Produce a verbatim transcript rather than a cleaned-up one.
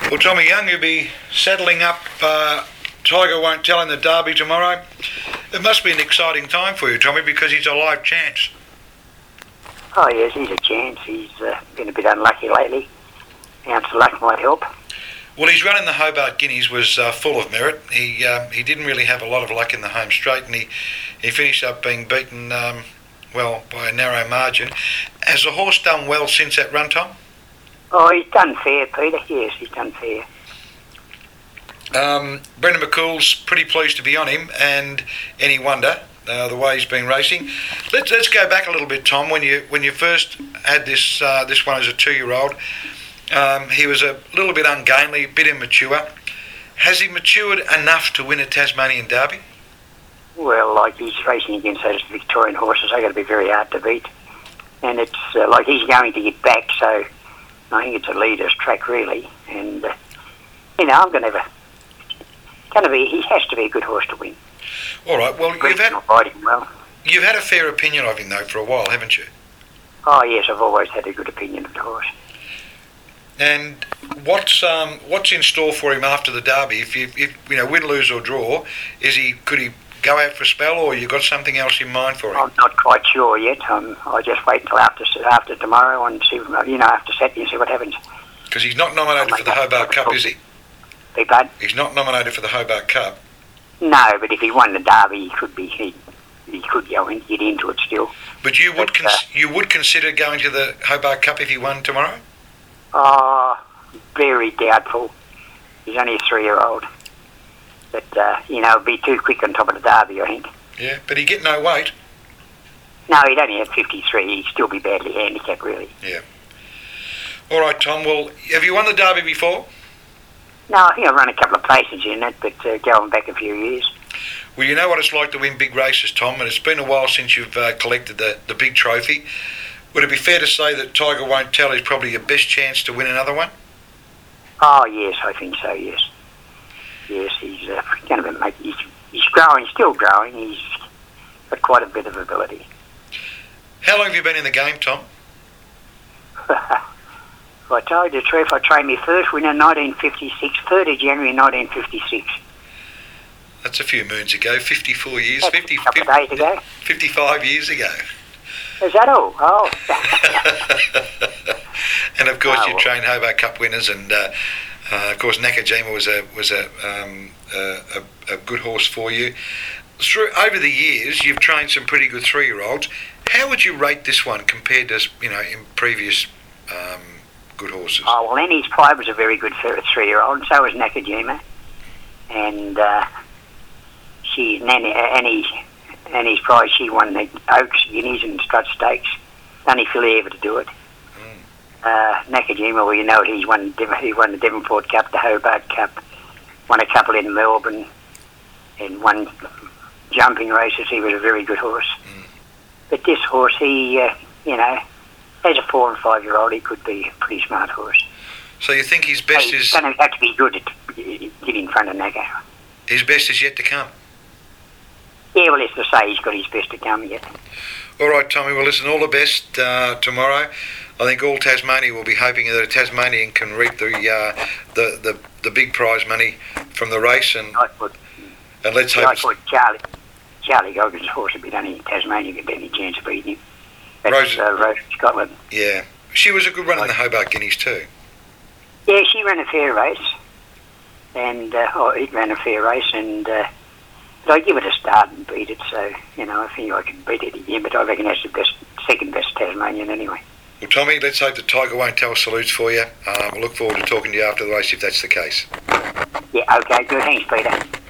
Well, Tommy Young, you'll be settling up uh, Tiger Won't Tell in the Derby tomorrow. It must be an exciting time for you, Tommy, because he's a live chance. Oh yes, he's a chance. He's uh, been a bit unlucky lately. Ounce of luck might help. Well, his run in the Hobart Guineas was uh, full of merit. He uh, he didn't really have a lot of luck in the home straight, and he, he finished up being beaten, um, well, by a narrow margin. Has the horse done well since that run, Tom? Oh, he's done fair, Peter. Yes, he's done fair. Um, Brendan McCool's pretty pleased to be on him, and any wonder uh, the way he's been racing. Let's let's go back a little bit, Tom. When you when you first had this uh, this one as a two-year-old, um, he was a little bit ungainly, a bit immature. Has he matured enough to win a Tasmanian Derby? Well, like he's racing against those Victorian horses, they've got to be very hard to beat. And it's uh, like he's going to get back, so I think it's a leader's track, really. And, uh, you know, I'm going to have a... Going to be, he has to be a good horse to win. All right, well, you've had, riding well. you've had a fair opinion of him, though, for a while, haven't you? Oh, yes, I've always had a good opinion of the horse. And what's um, what's in store for him after the Derby? If you if you know win, lose or draw, is he could he go out for a spell, or you got something else in mind for him? I'm not quite sure yet. Um, I'll just wait until after after tomorrow and see, you know, after Saturday and see what happens. Because he's not nominated for the Hobart Cup, is he? Big bud? He's not nominated for the Hobart Cup. No, but if he won the Derby, he could be he, he could go and get into it still. But you would but, cons- uh, you would consider going to the Hobart Cup if he won tomorrow? Oh, very doubtful. He's only a three-year-old. But, uh, you know, it'd be too quick on top of the Derby, I think. Yeah, but he'd get no weight. No, he'd only have fifty-three. He'd still be badly handicapped, really. Yeah. All right, Tom. Well, have you won the Derby before? No, I think I've run a couple of places in it, but uh, going back a few years. Well, you know what it's like to win big races, Tom, and it's been a while since you've uh, collected the, the big trophy. Would it be fair to say that Tiger Won't Tell is probably your best chance to win another one? Oh, yes, I think so, yes. Yes, he's uh, going to make. He's, he's growing, still growing. He's got quite a bit of ability. How long have you been in the game, Tom? If I told you the truth, I trained my first winner in nineteen fifty-six, third of January nineteen fifty-six. That's a few moons ago, fifty-four years, That's fifty, a couple fifty, of days ago. fifty-five years ago. Is that all? Oh. And of course, Oh, you well. trained Hobart Cup winners, and uh, uh, of course, Nakajima was a was a, um, a, a a good horse for you. Through over the years, you've trained some pretty good three-year-olds. How would you rate this one compared to, you know, in previous um, good horses? Oh, well, Annie's Pride was a very good for a three-year-old, and so was Nakajima. And uh, she, Nanny, uh, Annie, Annie's Pride, she won the Oaks, Guineas and Strut Stakes. Only filly ever to do it. Mm. Uh, Nakajima, well, you know, he's won, he won the Devonport Cup, the Hobart Cup, won a couple in Melbourne, and won jumping races. He was a very good horse. Mm. But this horse, he, uh, you know, as a four and five year old, he could be a pretty smart horse. So you think his best He's is going to have to be good at get in front of Naka. his best is yet to come? Yeah, well, let's just say he's got his best to come yet. All right, Tommy. Well, listen, all the best uh, tomorrow. I think all Tasmania will be hoping that a Tasmanian can reap the uh, the, the the big prize money from the race, and I thought, and let's yeah, hope. I thought Charlie Charlie Goggins' horse would be done in Tasmania, get any chance of beating him. That's Rose- uh, Rose of Scotland. Yeah, she was a good run in the Hobart Guineas too. Yeah, she ran a fair race, and uh, oh, he ran a fair race, and uh, but I give it a start and beat it. So you know, I think I can beat it again, but I reckon that's the best, second best Tasmanian anyway. Well, Tommy, let's hope that Tiger Won't Tell salutes for you. Um, I look forward to talking to you after the race if that's the case. Yeah, okay, good. Thanks, Peter.